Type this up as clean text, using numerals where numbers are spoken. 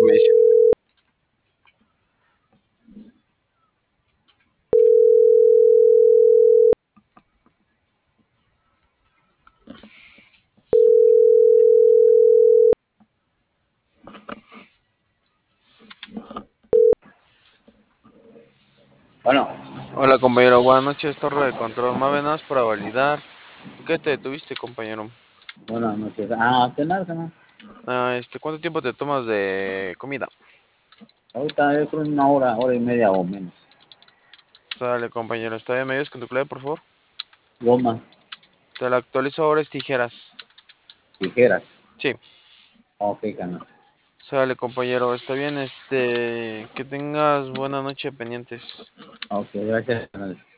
me dice. Bueno, Hola compañero, buenas noches, torre de control. Más venas para validar. ¿Por qué te detuviste, compañero? buenas noches. Cenar, cenar. ¿Cuánto tiempo te tomas de comida? Ahorita yo creo una hora y media o menos. Sale, compañero. ¿Está bien? ¿Me ayudas con tu clave, por favor? Goma, Te la actualizo ahora, es tijeras. tijeras. Sí. Ok, canal. Sale, compañero. Está bien, que tengas buena noche pendientes. Ok, gracias, canal.